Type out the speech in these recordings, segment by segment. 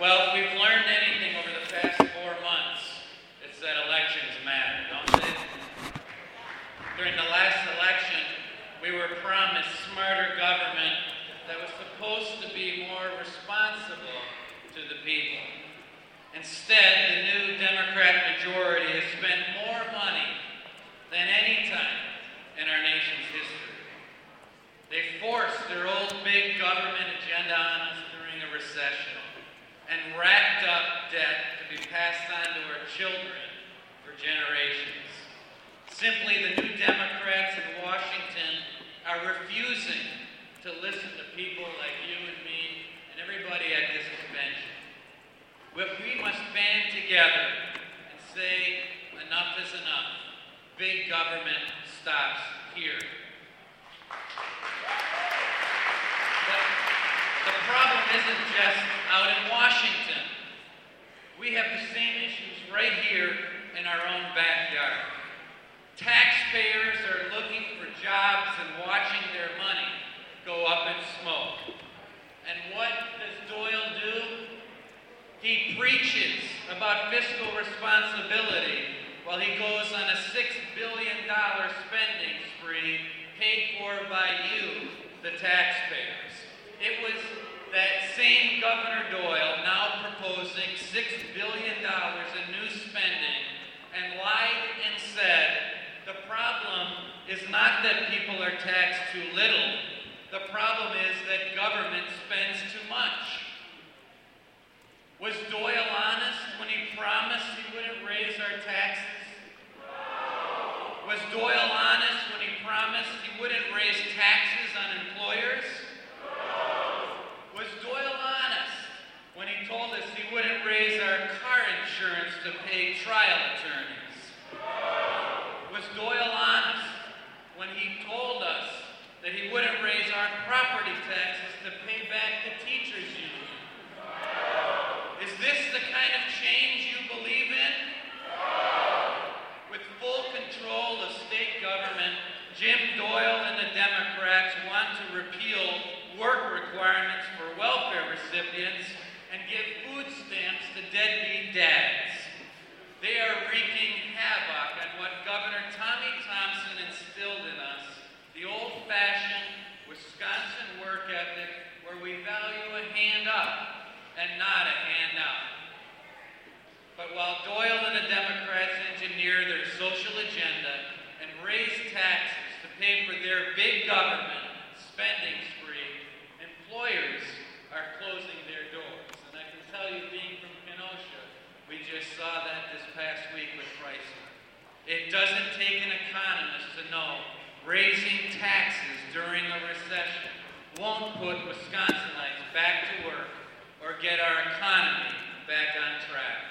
Well, if we've learned anything over the past 4 months, it's that elections matter, don't they? During the last election, we were promised smarter government that was supposed to be more responsible to the people. Instead, the new Democrat majority has spent more money than any time in our nation's history. They forced their old big government agenda on us during a recession and racked up debt to be passed on to our children for generations. Simply, the new Democrats in Washington are refusing to listen to people like you and me and everybody at this convention. We must band together and say, enough is enough. Big government stops here. But the problem isn't just out in Washington. We have the same issues right here in our own backyard. Taxpayers are looking for jobs and watching their money go up in smoke. And what does Doyle do? He preaches about fiscal responsibility while he goes on a $6 billion spending spree paid for by you, the taxpayers. It was that same Governor Doyle now proposing $6 billion in new spending and lied and said, the problem is not that people are taxed too little. The problem is that government spends too much. Was Doyle honest when he promised he wouldn't raise our taxes? No. Was Doyle honest when he promised he wouldn't raise taxes on employers? No. Was Doyle honest when he told us he wouldn't raise our car insurance to pay trial attorneys? Was Doyle honest when he told us that he wouldn't raise our property taxes to pay back the teachers' union? Is this the kind of change you believe in? With full control of state government, Jim Doyle and the Democrats want to repeal work requirements for welfare recipients and give food stamps to deadbeat dads. They are wreaking havoc on what Governor Tommy Thompson instilled in us, the old-fashioned Wisconsin work ethic where we value a hand up and not a handout. But while Doyle and the Democrats engineer their social agenda and raise taxes to pay for their big government spending spree, employers are closing their doors. And I can tell you, being from Kenosha, we just saw that this past week with Chrysler. It doesn't take an economist to know raising taxes during a recession won't put Wisconsinites back to work or get our economy back on track.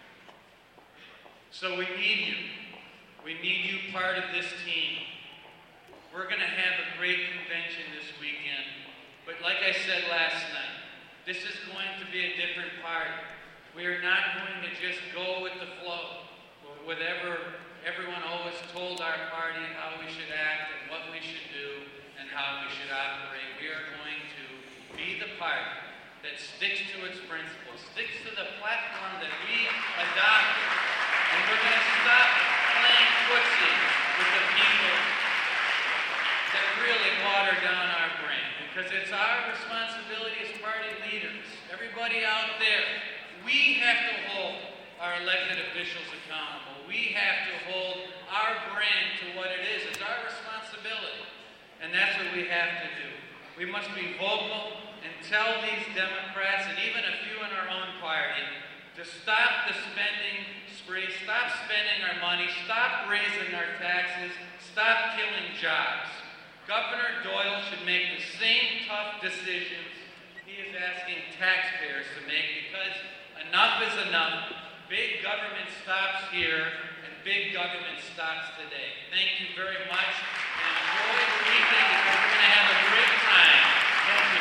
So we need you. We need you part of this team. We're going to have a great convention this weekend, but like I said last night, this is going to be a different party. We are not going to just go with the flow, or whatever everyone always told our party how we should act and what we should do and how we should operate. We are going to be the party that sticks to its principles, sticks to the platform that we adopted, and we're going to stop playing footsie with the people that really water down our brand, because it's our responsibility as party leaders, everybody out there. We have to hold our elected officials accountable. We have to hold our brand to what it is. It's our responsibility. And that's what we have to do. We must be vocal and tell these Democrats and even a few in our own party to stop the spending spree, stop spending our money, stop raising our taxes, stop killing jobs. Governor Doyle should make the same tough decisions he is asking taxpayers to make, because enough is enough. Big government stops here, and big government stops today. Thank you very much, and enjoy the evening, because we're going to have a great time. Thank you.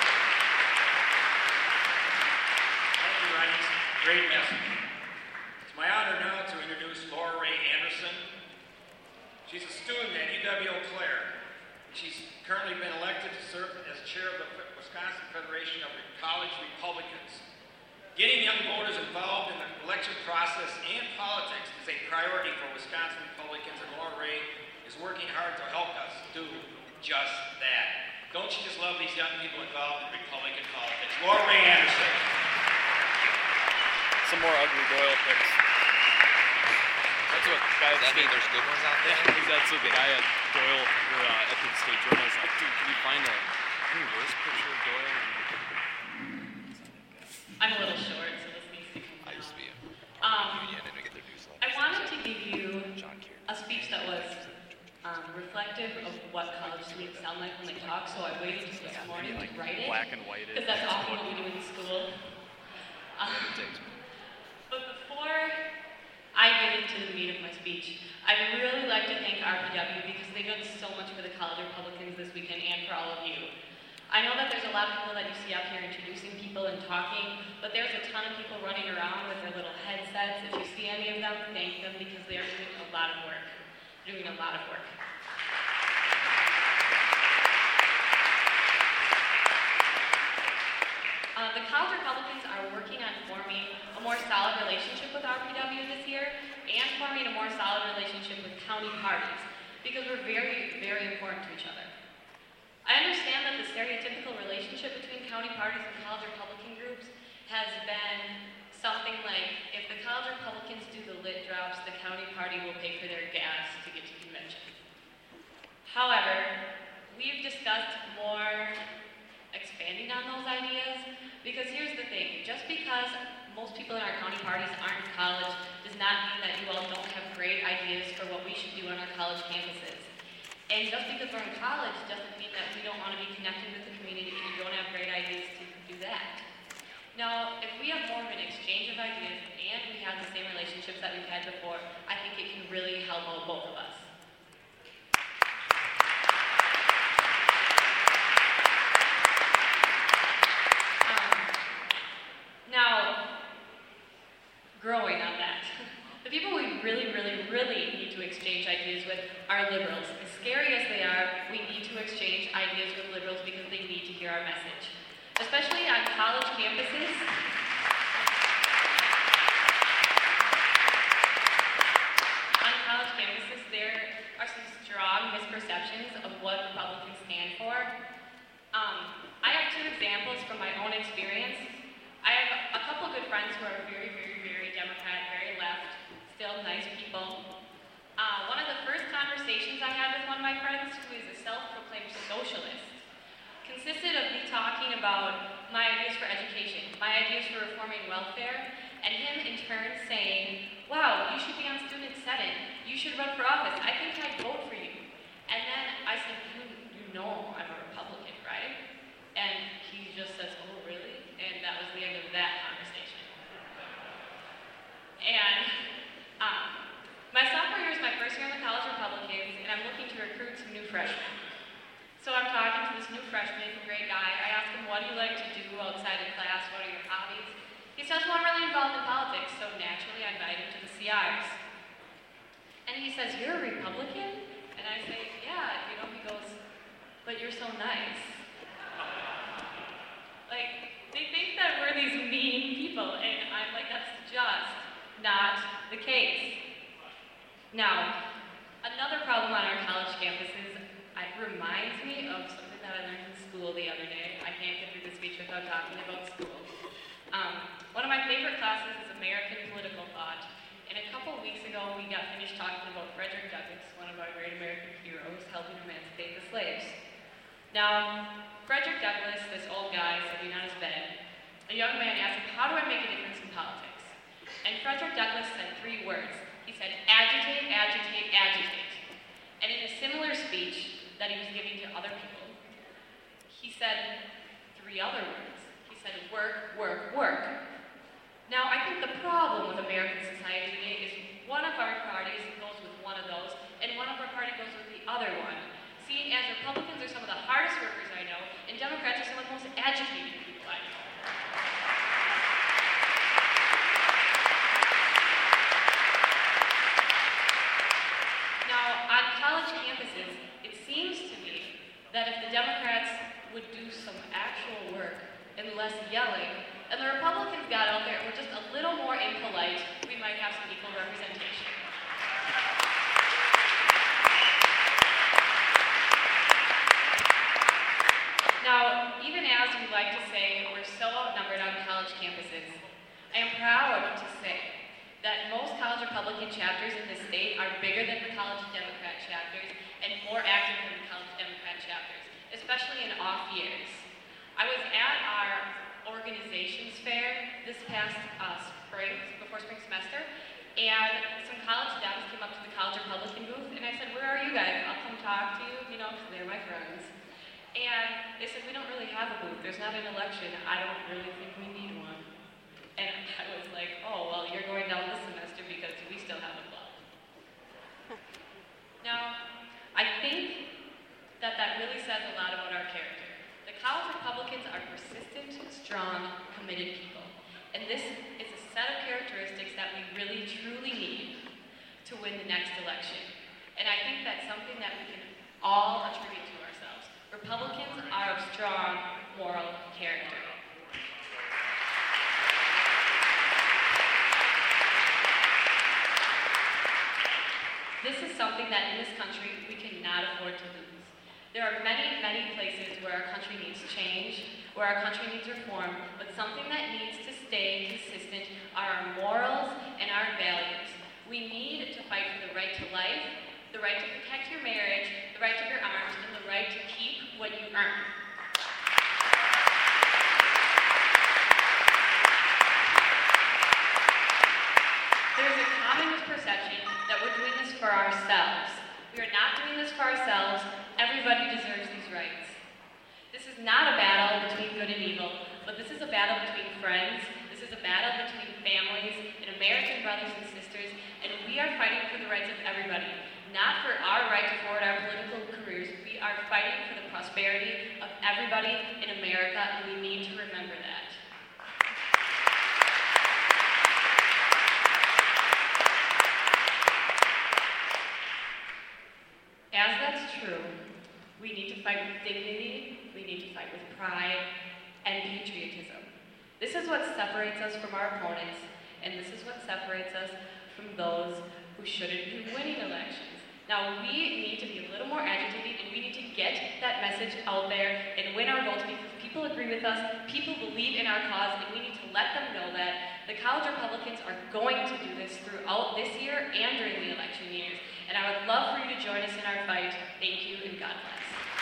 Thank you, Ryan. Great message. It's my honor now to introduce Laura Ray Anderson. She's a student at UW-Eau Claire. She's currently been elected to serve as chair of the Wisconsin Federation of College Republicans. Getting young voters involved in the election process and politics is a priority for Wisconsin Republicans, and Laura Ray is working hard to help us do just that. Don't you just love these young people involved in Republican politics? Laura Ray Anderson. Some more ugly Doyle picks. That's what guy. Does that mean there's good ones out there? That's what the guy at Doyle or at the State Journal is like. Dude, can you find any worse picture of Doyle? I'm a little short, so this needs to come I used to be down. a union and I get their news I wanted to give you John Kerry. a speech that was reflective of what college students sound like when they talk, so I waited till this morning to write it, Black and white. because that's often what we do in school. But before I get into the meat of my speech, I'd really like to thank RPW because they've done so much for the college Republicans this weekend and for all of you. I know that there's a lot of people that you see up here introducing people and talking, but there's a ton of people running around with their little headsets. If you see any of them, thank them because they are doing a lot of work. Doing a lot of work. The college Republicans are working on forming a more solid relationship with RPW this year and forming a more solid relationship with county parties because we're very, very important to each other. I understand that the stereotypical relationship between county parties and college Republican groups has been something like, if the college Republicans do the lit drops, the county party will pay for their gas to get to convention. However, we've discussed more expanding on those ideas, because here's the thing, just because most people in our county parties aren't in college does not mean that you all don't have great ideas for what we should do on our college campuses. And just because we're in college doesn't mean that we don't want to be connected with the community and you don't have great ideas to do that. Now, if we have more of an exchange of ideas and we have the same relationships that we've had before, I think it can really help out both of us. Now, growing on that, the people we really, really, really need to exchange ideas with are liberals. As scary as they are, we need to exchange ideas with liberals because they need to hear our message. Especially on college campuses. On college campuses, there are some strong misperceptions of what Republicans stand for. I have two examples from my own experience. I have a couple good friends who are very, very, very Democrat, very left, still nice people. One of the first conversations I had with one of my friends, who is a self-proclaimed socialist, consisted of me talking about my ideas for education, my ideas for reforming welfare, and him in turn saying, wow, you should be on Student Senate, you should run for office, I think I'd vote for you. And then I said, you know I'm a Republican, right? And he just says, oh, really? And that was the end of that conversation. And my sophomore year is my first year in the College Republicans, and I'm looking to recruit some new freshmen. So I'm talking to this new freshman, great guy. I ask him, what do you like to do outside of class? What are your hobbies? He says, well, I'm really involved in politics, so naturally I invite him to the CIs. And he says, you're a Republican? And I say, yeah. You know, he goes, but you're so nice. Like, they think that we're these mean people, and I'm like, that's just not the case. Now, another problem on our college campuses, it reminds me of something that I learned in school the other day. I can't get through the speech without talking about school. One of my favorite classes is American Political Thought, and a couple of weeks ago we got finished talking about Frederick Douglass, one of our great American heroes, helping emancipate the slaves. Now, Frederick Douglass, this old guy sitting on his bed, a young man asked him, how do I make a difference in politics? And Frederick Douglass said 3 words. He said, agitate, agitate, agitate. And in a similar speech that he was giving to other people, he said 3 other words. He said, work, work, work. Now, I think the problem with American society today is one of our parties goes with one of those, and one of our parties goes with the other one. Seeing as Republicans are some of the hardest workers I know, and Democrats are some of the most agitated people I know. Now, on college campuses, it seems to me that if the Democrats would do some actual work and less yelling, and the Republicans got out there and were just a little more impolite, we might have some equal representation. Now, even as we like to say we're so outnumbered on college campuses, I am proud to say that most college Republican chapters in the state are bigger than the college Democrat chapters and more active than the college Democrat chapters, especially in off years. I was at our organizations fair this past spring, before spring semester, and some college Dems came up to the college Republican booth, and I said, "Where are you guys? I'll come talk to you, because they're my friends." And they said, "We don't really have a booth. There's not an election. I don't really think we need one." And I was like, "Oh, well, you're going down this semester because we still have a club." Now, I think that really says a lot about our character. The college Republicans are persistent, strong, committed people. And this is a set of characteristics that we really, truly need to win the next election. And I think that's something that we can all attribute to ourselves. Republicans are of strong moral character. This is something that in this country we cannot afford to lose. There are many, many places where our country needs change, where our country needs reform, but something that needs to stay consistent are our morals and our values. We need to fight for the right to life, the right to protect your marriage, the right to bear arms, and the right to keep what you earn. There's a common misperception that we're doing this for ourselves. We are not doing this for ourselves. Everybody deserves these rights. This is not a battle between good and evil, but this is a battle between friends. This is a battle between families and American brothers and sisters, and we are fighting for the rights of everybody. Not for our right to forward our political careers. We are fighting for the prosperity of everybody in America, and we need to remember that. As that's true, we need to fight with dignity, we need to fight with pride, and patriotism. This is what separates us from our opponents, and this is what separates us from those who shouldn't be winning elections. Now, we need to be a little more agitated, and we need to get that message out there and win our votes because people agree with us, people believe in our cause, and we need to let them know that the college Republicans are going to do this throughout this year and during the election years. And I would love for you to join us in our fight. Thank you, and God bless.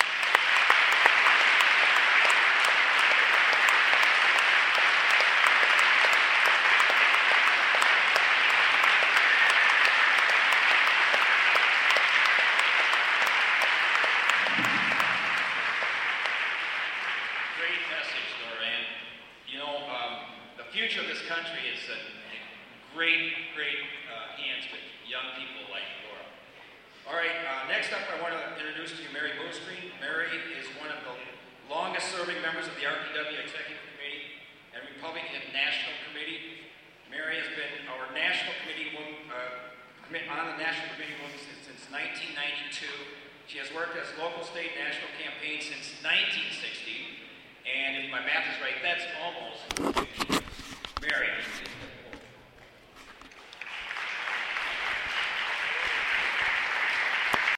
Great message, Lorraine. The future of this country is in great hands with young people like Laura. All right, next up I want to introduce to you Mary Boostreen. Mary is one of the longest-serving members of the RPW Executive Committee and Republican National Committee. Mary has been our National Committee on the National Committee since 1992. She has worked as local, state, national campaign since 1960, and if my math is right, that's almost 50 years. Mary.